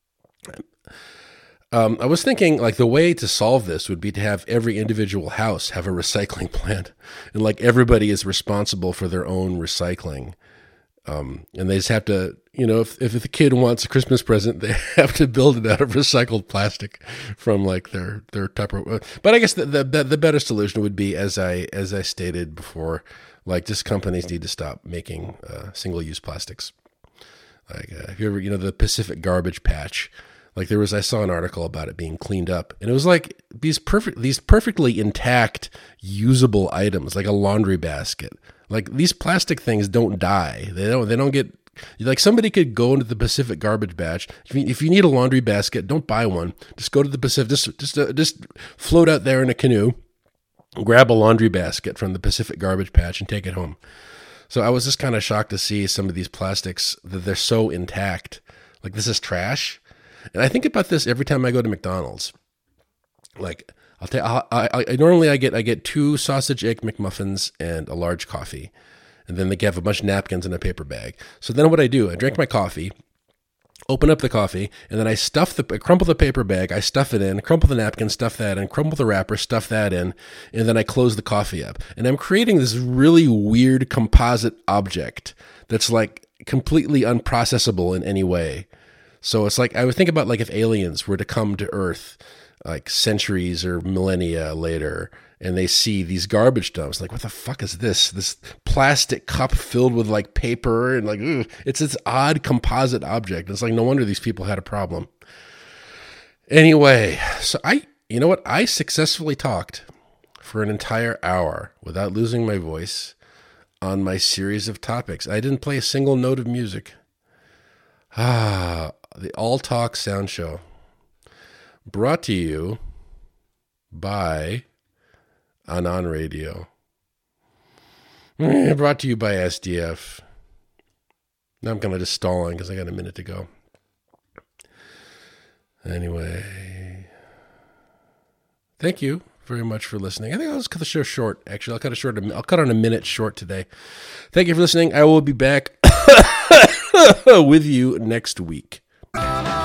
Um, I was thinking, like, the way to solve this would be to have every individual house have a recycling plant, and like everybody is responsible for their own recycling. Um, and they just have to, you know, if if the kid wants a Christmas present, they have to build it out of recycled plastic from like their their Tupperware. But I guess the the the better solution would be, as I as I stated before, like, just companies need to stop making uh, single use plastics. Like, uh, if you ever, you know, the Pacific Garbage Patch. Like, there was, I saw an article about it being cleaned up, and it was like these perfect, these perfectly intact, usable items, like a laundry basket. Like, these plastic things don't die. They don't, they don't get, like, somebody could go into the Pacific Garbage Patch. If you, if you need a laundry basket, don't buy one. Just go to the Pacific, just, just, uh, just float out there in a canoe, grab a laundry basket from the Pacific Garbage Patch and take it home. So I was just kind of shocked to see some of these plastics that they're so intact. Like, this is trash. And I think about this every time I go to McDonald's. Like, I'll take, I, I, I normally I get I get two sausage egg McMuffins and a large coffee, and then they have a bunch of napkins in a paper bag. So then what I do, I drink my coffee, open up the coffee, and then I stuff the I crumple the paper bag, I stuff it in, crumple the napkin, stuff that in, crumple the wrapper, stuff that in, and then I close the coffee up. And I'm creating this really weird composite object that's like completely unprocessable in any way. So it's like, I would think about like if aliens were to come to Earth like centuries or millennia later, and they see these garbage dumps, like, what the fuck is this? This plastic cup filled with like paper and like, ugh, it's this odd composite object. It's like, no wonder these people had a problem. Anyway, so I, you know what? I successfully talked for an entire hour without losing my voice on my series of topics. I didn't play a single note of music. Ah, the All Talk Sound Show, brought to you by Anon Radio. Brought to you by S D F. Now I'm kind of just stalling because I got a minute to go. Anyway, thank you very much for listening. I think I'll just cut the show short. Actually, I'll cut it short. I'll cut on a minute short today. Thank you for listening. I will be back with you next week.